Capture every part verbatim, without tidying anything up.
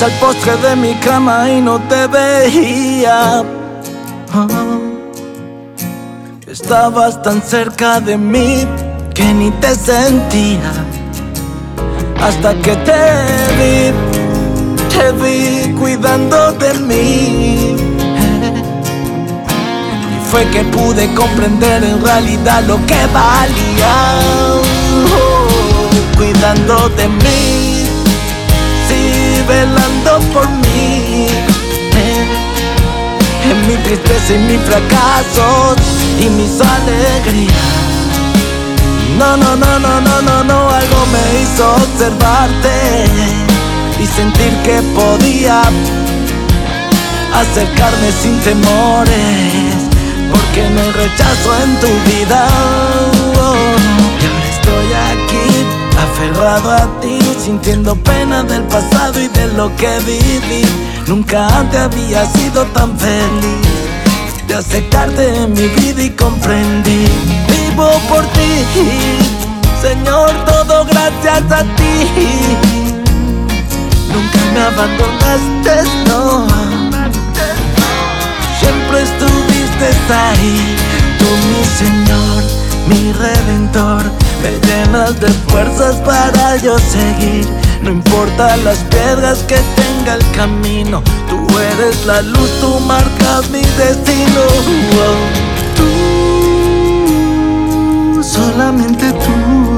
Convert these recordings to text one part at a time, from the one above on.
Llegabas al postre de mi cama y no te veía. Oh. Estabas tan cerca de mí que ni te sentía. Hasta que te vi, te vi cuidando de mí. Y fue que pude comprender en realidad lo que valía. Oh, cuidando de mí, sí, velando por mí. En mi tristeza y mis fracasos y mis alegrías. No, no, no, no, no, no, no, algo me hizo observarte y sentir que podía acercarme sin temores, porque no hay rechazo en tu vida. Oh, y ahora estoy aquí, aferrado a ti, sintiendo pena del pasado y de lo que viví. Nunca antes había sido tan feliz de aceptarte en mi vida y comprendí. Vivo por ti, Señor, todo gracias a ti. Nunca me abandonaste, no. Siempre estuviste ahí. Tú, mi Señor, mi Redentor, me llenas de fuerzas para yo seguir. No importa las piedras que tenga el camino, tú eres la luz, tú marcas mi destino. Oh, tú, solamente tú,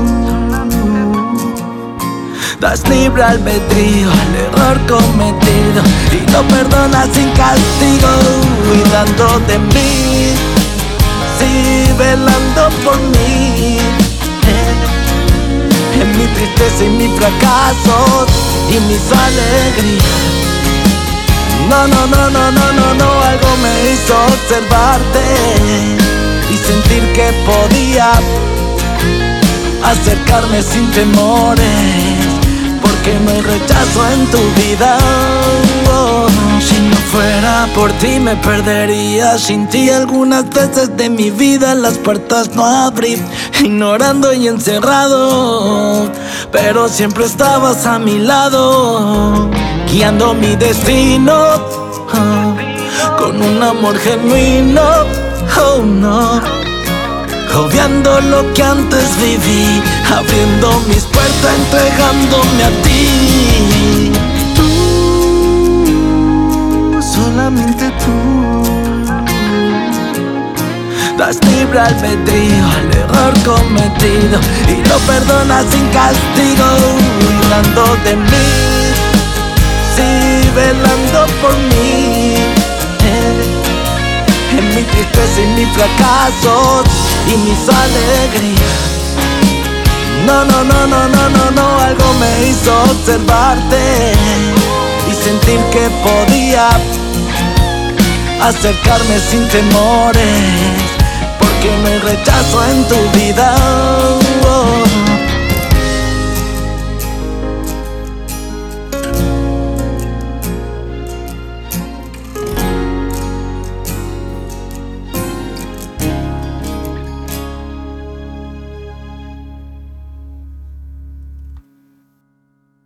das libre albedrío al error cometido y lo perdonas sin castigo. Cuidando de mí, sí, velando por mí. En mi tristeza y mis fracasos y mis alegrías. No, no, no, no, no, no, no, algo me hizo observarte y sentir que podía acercarme sin temores, porque no hay rechazo en tu vida. Oh, si no fuera por ti me perdería. Sin ti algunas veces de mi vida las puertas no abrí, ignorando y encerrado, pero siempre estabas a mi lado, guiando mi destino, oh, con un amor genuino. Oh no, obviando lo que antes viví, abriendo mis puertas, entregándome a ti. Tú, solamente tú, das libre albedrío al error cometido y lo perdonas sin castigo. Cuidando de mí, sí, velando por mí. En mi tristeza y mis fracasos y mis alegrías. No, no, no, no, no, no, no, algo me hizo observarte y sentir que podía acercarme sin temores, porque no hay rechazo en tu vida. Oh.